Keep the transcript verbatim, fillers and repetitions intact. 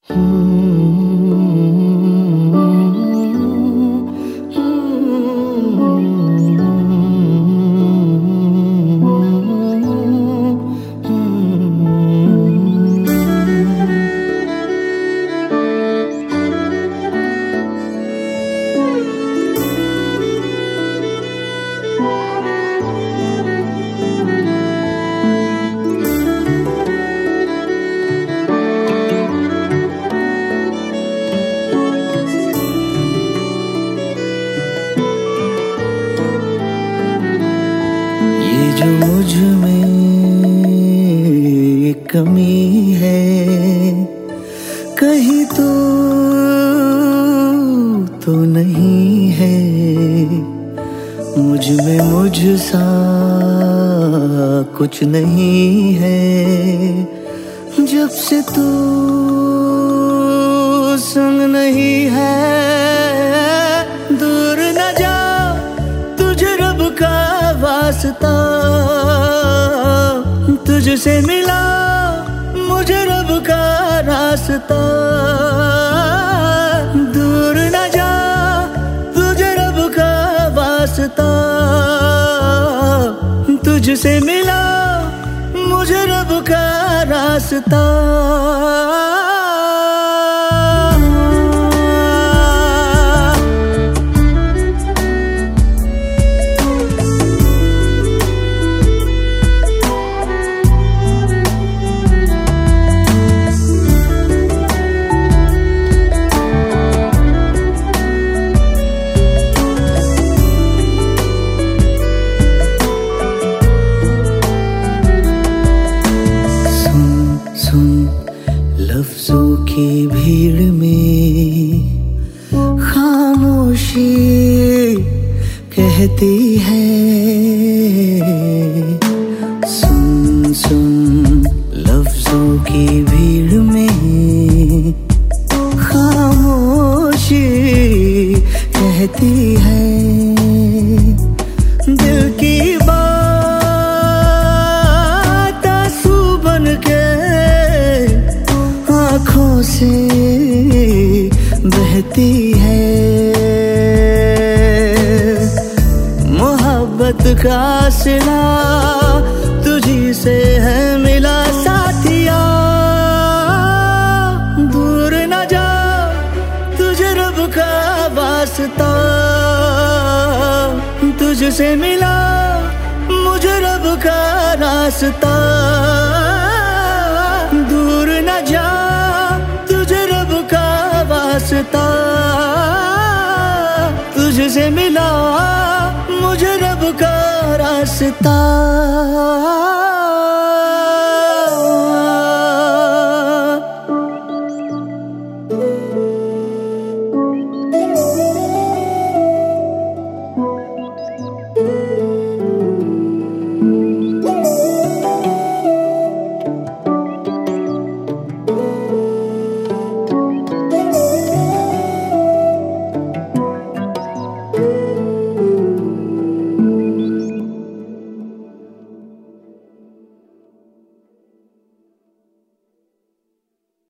जो मुझ में कमी है कहीं तो तो नहीं है, मुझ में मुझ सा कुछ नहीं है। जब से तू संग नहीं है, दूर न जा तुझे रब का वास्ता, तुझसे मिला मुझे रब का रास्ता। दूर न जा तुझे रब का वास्ता, तुझसे मिला मुझे रब का रास्ता। लफ्जों की भीड़ में खामोशी कहती है, सुन सुन लफ्जों की भीड़ में खामोशी कहती है। दिल की बात आंसू बन के आँखों से बहती है। मोहब्बत का सिला तुझी से है मिला साथिया। दूर न जा तुझे रब का वास्ता, तुझसे मिला मुझे रब का रास्ता। दूर न जा तुझे रब का वास्ता, तुझसे मिला मुझे रब का रास्ता।